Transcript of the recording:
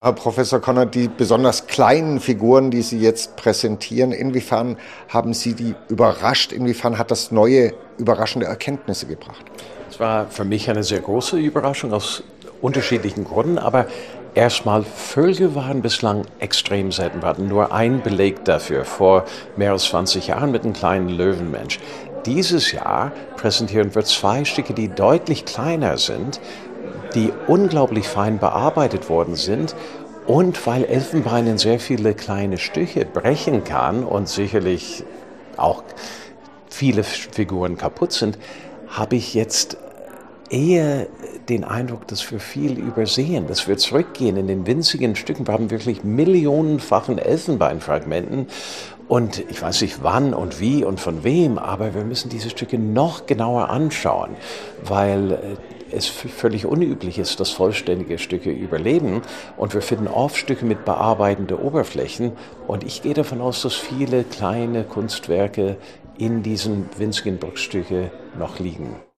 Herr Professor Conner, die besonders kleinen Figuren, die Sie jetzt präsentieren, inwiefern haben Sie die überrascht? Inwiefern hat das neue, überraschende Erkenntnisse gebracht? Es war für mich eine sehr große Überraschung aus unterschiedlichen Gründen, aber erstmal, Vögel waren bislang extrem selten. Wir hatten nur einen Beleg dafür vor mehr als 20 Jahren mit einem kleinen Löwenmensch. Dieses Jahr präsentieren wir zwei Stücke, die deutlich kleiner sind, die unglaublich fein bearbeitet worden sind. Und weil Elfenbein in sehr viele kleine Stücke brechen kann und sicherlich auch viele Figuren kaputt sind, habe ich jetzt eher den Eindruck, dass wir viel übersehen, dass wir zurückgehen in den winzigen Stücken. Wir haben wirklich millionenfachen Elfenbeinfragmenten und ich weiß nicht wann und wie und von wem, aber wir müssen diese Stücke noch genauer anschauen, weil es völlig unüblich ist, dass vollständige Stücke überleben und wir finden oft Stücke mit bearbeitenden Oberflächen und ich gehe davon aus, dass viele kleine Kunstwerke in diesen winzigen Bruchstücke noch liegen.